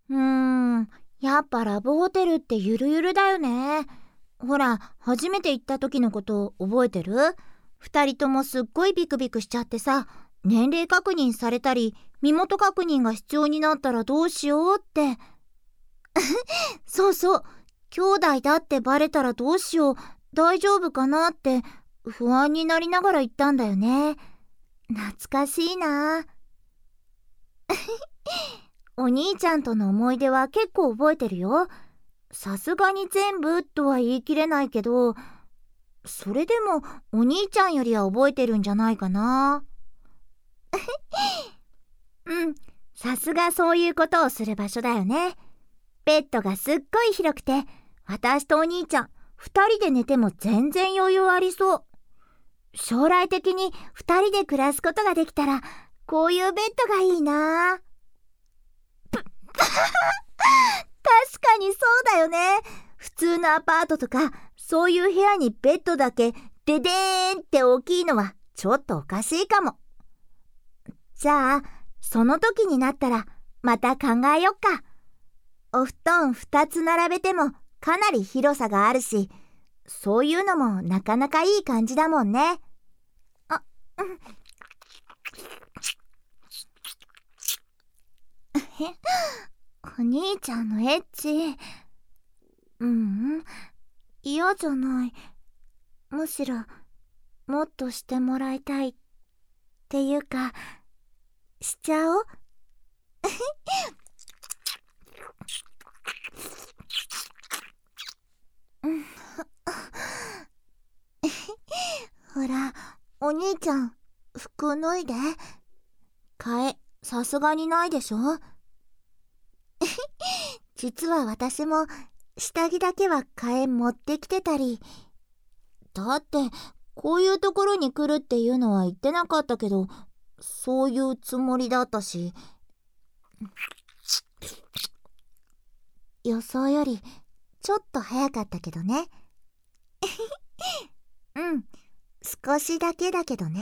うーん、やっぱラブホテルってゆるゆるだよね。ほら、初めて行った時のこと覚えてる？二人ともすっごいビクビクしちゃってさ、年齢確認されたり、身元確認が必要になったらどうしようって。そうそう、兄弟だってバレたらどうしよう、大丈夫かなって不安になりながら行ったんだよね。懐かしいな。お兄ちゃんとの思い出は結構覚えてるよ。さすがに全部とは言い切れないけど、それでもお兄ちゃんよりは覚えてるんじゃないかな。うん、さすがそういうことをする場所だよね。ベッドがすっごい広くて、私とお兄ちゃん2人で寝ても全然余裕ありそう。将来的に2人で暮らすことができたら、こういうベッドがいいな。確かにそうだよね。普通のアパートとかそういう部屋にベッドだけデデーンって大きいのはちょっとおかしいかも。じゃあその時になったらまた考えよっか。お布団2つ並べてもかなり広さがあるし、そういうのもなかなかいい感じだもんね。あ、うん。お兄ちゃんのエッチ。うん、嫌じゃない。むしろもっとしてもらいたいっていうか、しちゃおう。ほら、お兄ちゃん服脱いで。替えさすがにないでしょ。実は私も下着だけは替え持ってきてたり。だってこういうところに来るっていうのは言ってなかったけど、そういうつもりだったし。予想よりちょっと早かったけどね。うん、少しだけだけどね。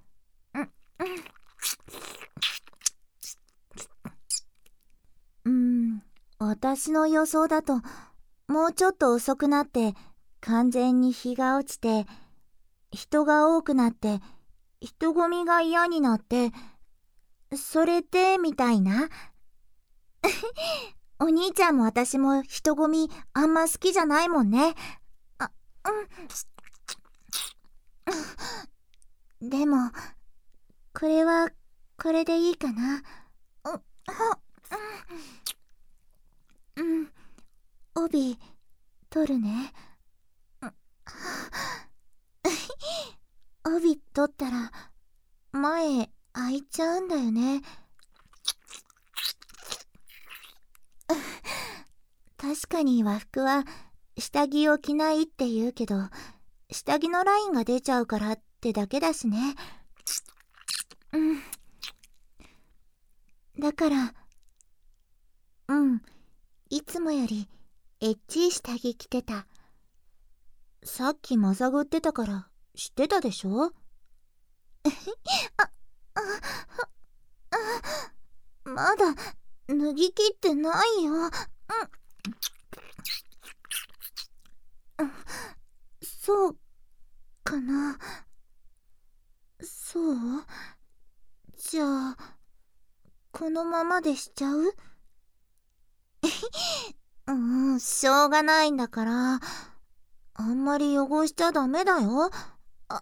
うん、私の予想だともうちょっと遅くなって完全に日が落ちて、人が多くなって人混みが嫌になって、それでみたいな。お兄ちゃんも私も人混みあんま好きじゃないもんね。あ、でもこれはこれでいいかな。うん、帯取るね。帯取ったら前開いちゃうんだよね。確かに和服は下着を着ないって言うけど、下着のラインが出ちゃうからってだけだしね。うん。だから、いつもよりエッチい下着着てた。さっきまさぐってたから知ってたでしょ。まだ脱ぎ切ってないよ。そうかな。そう？じゃあこのままでしちゃう？しょうがないんだから。あんまり汚しちゃダメだよ。あ、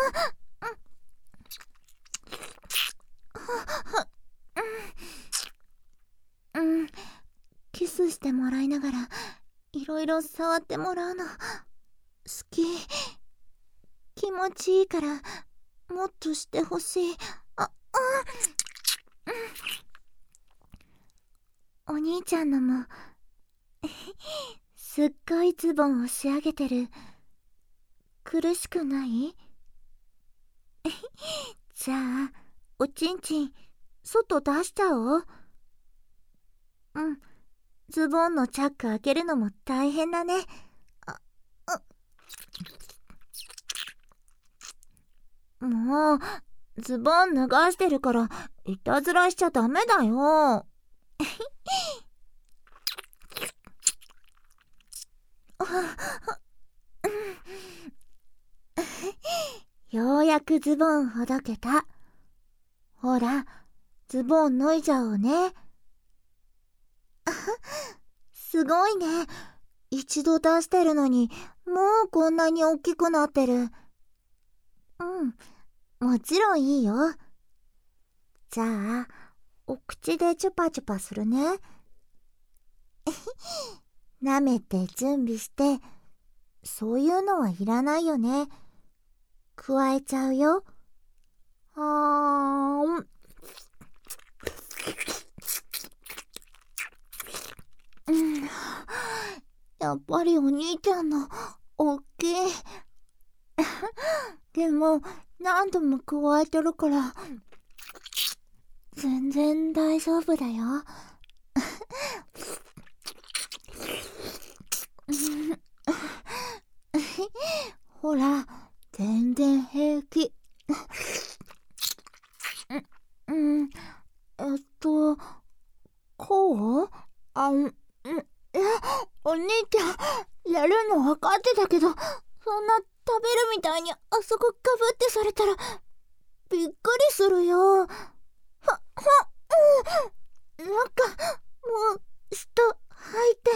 うん、キスしてもらいながらいろいろ触ってもらうの好き。気持ちいいからもっとしてほしい。お兄ちゃんのもすっごいズボンを仕上げてる。苦しくない？じゃあおちんちん外出しちゃおう。ズボンのチャック開けるのも大変だね。もうズボン脱がしてるからいたずらしちゃダメだよ。 やくズボンほどけた。ほら、ズボン脱いじゃおうね。すごいね。一度出してるのに、もうこんなに大きくなってる。もちろんいいよ。じゃあ、お口でチュパチュパするね。舐めて準備して。そういうのはいらないよね。加えちゃうよ。やっぱりお兄ちゃんのおっきい。でも何度も加えてるから全然大丈夫だよ。ほら、全然平気。こう？お兄ちゃん、やるの分かってたけど、そんな食べるみたいにあそこかぶってされたらびっくりするよ。なんかもう舌吐いて、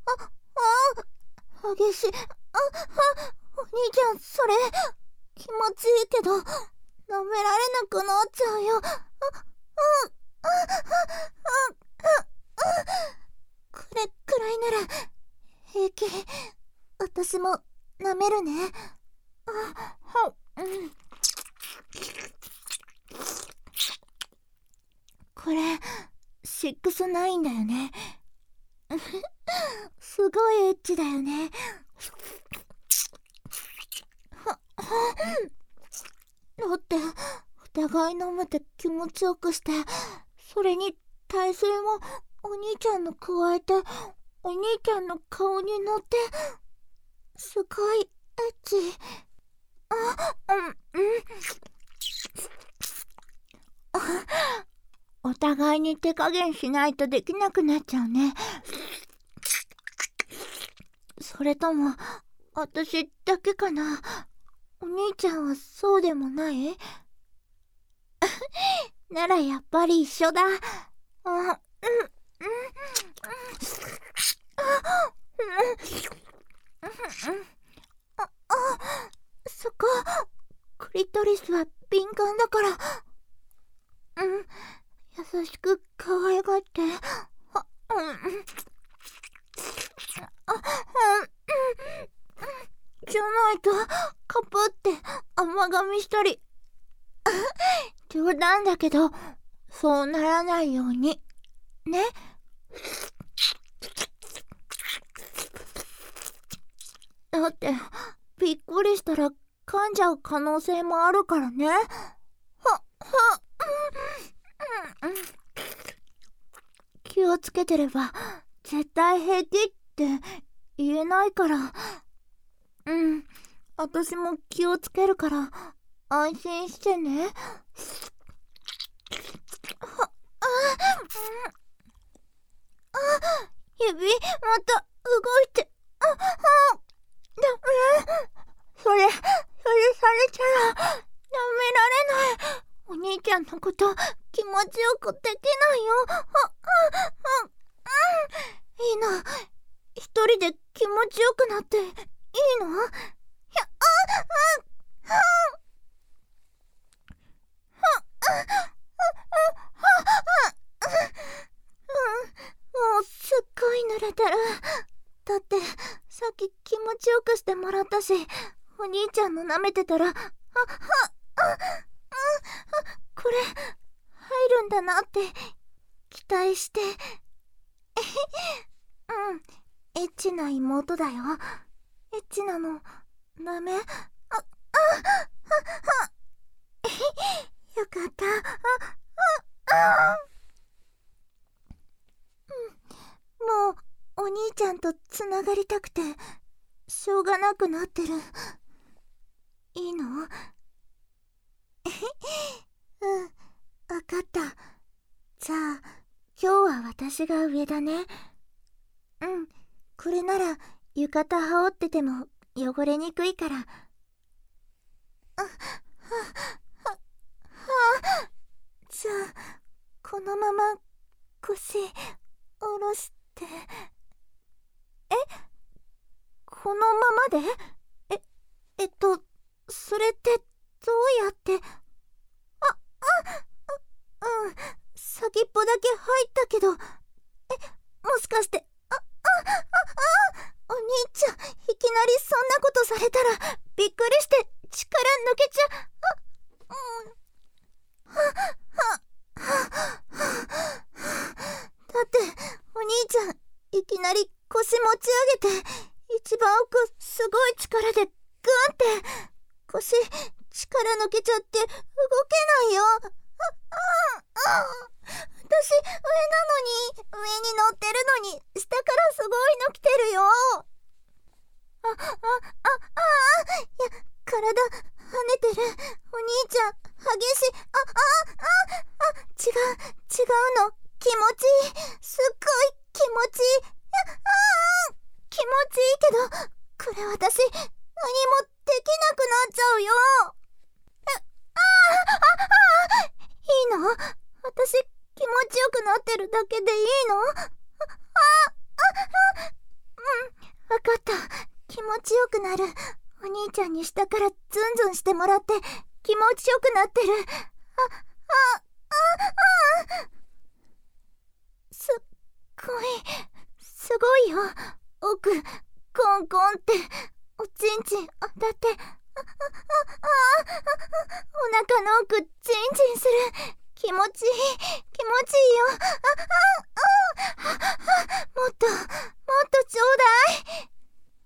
激しい。お兄ちゃん、それ気持ちいいけど舐められなくなっちゃうよ。これくらいなら平気。私も舐めるね。これ6-9だよね。すごいエッチだよね。だってお互い飲めて気持ちよくして、それに体勢もお兄ちゃんの加えて、お兄ちゃんの顔に乗って、すごいエッチ。お互いに手加減しないとできなくなっちゃうね。それとも私だけかな。お兄ちゃんはそうでもない？ならやっぱり一緒だ。そこ、クリトリスは敏感だから。優しく可愛がって。じゃないとカプって甘噛みしたり。冗談だけど、そうならないようにね。だってびっくりしたら噛んじゃう可能性もあるからね。気をつけてれば絶対平気って言えないから。私も気をつけるから安心してね。指また動いて。ダメ。それされたらダメられない。お兄ちゃんのこと気持ちよくできないよ。いいの。一人で気持ちよくなっていいの？もうすっごい濡れてる。だってさっき気持ちよくしてもらったし、お兄ちゃんの舐めてたらこれ入るんだなって期待してエッチな妹だよ。エッチなのダメ？よかった。もうお兄ちゃんとつながりたくてしょうがなくなってる。いいの？わかった。じゃあ今日は私が上だね。これなら浴衣羽織ってても汚れにくいから。 じゃあこのまま腰下ろして。このままで？それってどうやって？先っぽだけ入ったけど、もしかして、お兄ちゃん、いきなりそんなことされたら、びっくりして力抜けちゃ、だって、お兄ちゃん、いきなり腰持ち上げて、一番奥、すごい力で、グーンって、腰、力抜けちゃって動けないよ。私、上なのに、上に乗ってるのに、下からすごいの来てるよ。体、跳ねてる。お兄ちゃん、激しい。違うの。気持ちいい。すっごい気持ちいい。気持ちいいけど、これ私、何もできなくなっちゃうよ。いいの？私、気持ちよくなってるだけでいいの？わかった。気持ちよくなる。お兄ちゃんに下からズンズンしてもらって気持ちよくなってる。すごいよ。奥、コンコンっておちんちん当たって、お腹の奥チンチンする。気持ちいいよ。もっとちょうだい。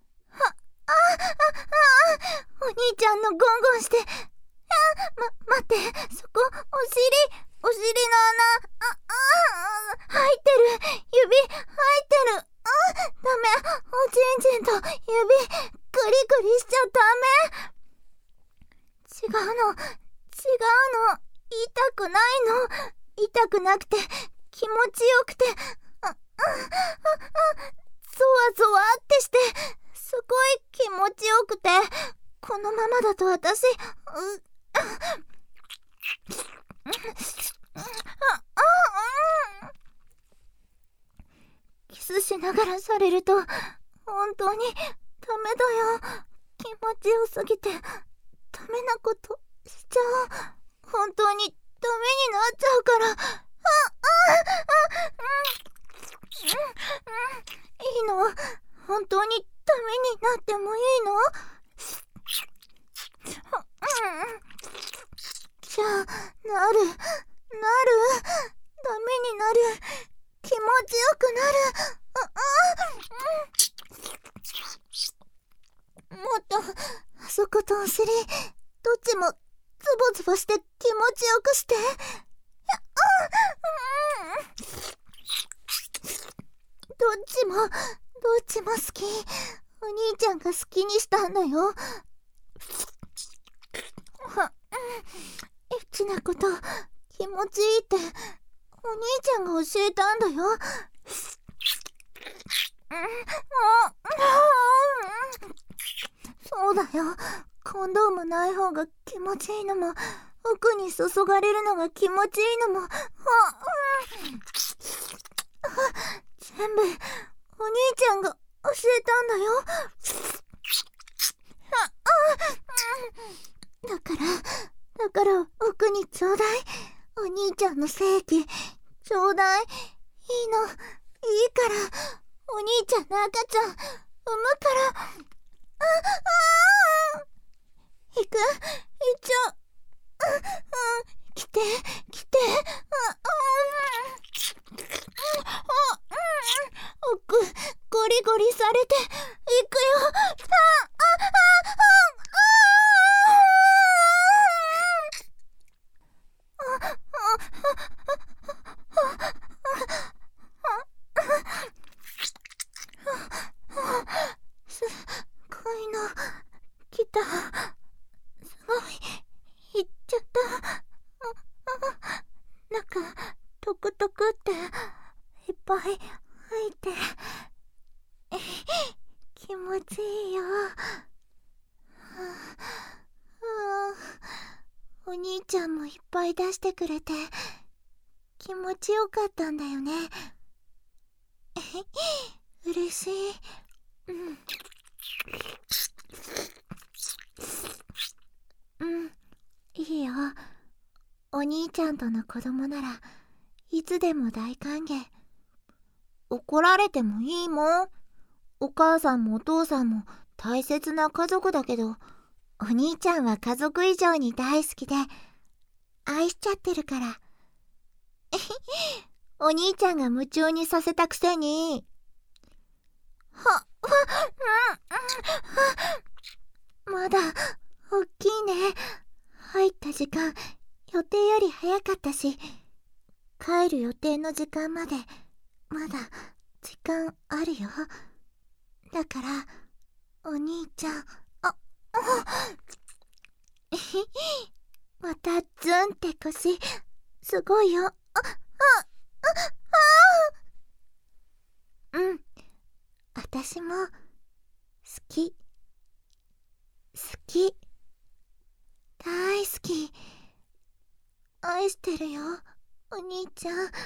お兄ちゃんのゴンゴンして。待って、そこ、お尻の穴、入ってる。指、入ってる。ダメ。おちんちんと指、グリグリしちゃダメ。違うの。痛くないの。痛くなくて、気持ちよくて、ゾワゾワってして、すごい気持ちよくて、このままだと私、キスしながらされると、本当にダメだよ。気持ちよすぎて、ダメなことしちゃう。本当にダメになっちゃうから。いいの？本当にダメになってもいいの？じゃあ、なる。ダメになる。気持ちよくなる。もっと、あそことお尻、どっちもズボズボして気持ちよくして。どっちも好き。お兄ちゃんが好きにしたんだよ。エッチなこと気持ちいいってお兄ちゃんが教えたんだよ。そうだよ。コンドームない方が気持ちいいのも、奥に注がれるのが気持ちいいのも、全部お兄ちゃんが教えたんだよ。だから奥にちょうだい。お兄ちゃんの精液ちょうだい。いいから。お兄ちゃんの赤ちゃん産むから。行っちゃう。来て。奥、ゴリゴリされて、行くよ。すごいの来た。すごい、いっちゃった。なんかトクトクっていっぱい入って気持ちいいよ。 い出してくれて気持ちよかったんだよね。嬉しい。いいよ。お兄ちゃんとの子供ならいつでも大歓迎。怒られてもいいもん。お母さんもお父さんも大切な家族だけど、お兄ちゃんは家族以上に大好きで愛しちゃってるから。お兄ちゃんが夢中にさせたくせに。まだおっきいね。入った時間予定より早かったし、帰る予定の時間までまだ時間あるよ。だからお兄ちゃん、またズンって腰すごいよ。私も好き大好き。愛してるよお兄ちゃん。